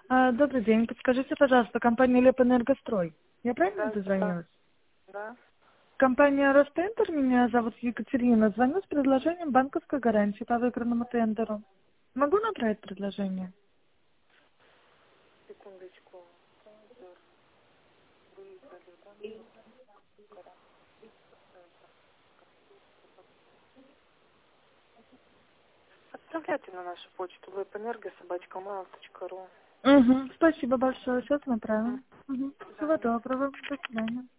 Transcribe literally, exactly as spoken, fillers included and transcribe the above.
А, добрый день. Подскажите, пожалуйста, компания Лепэнергострой. Я правильно Да, дозвонилась? да. Компания Ростендер, меня зовут Екатерина. Звоню с предложением банковской гарантии по выигранному тендеру. Могу набрать предложение? Секундочку. Отправляйте на нашу почту вебэнерго собака mail точка ру. Угу. Спасибо большое. Сейчас Мгм. направим. Угу. До Всего свидания. доброго. До свидания.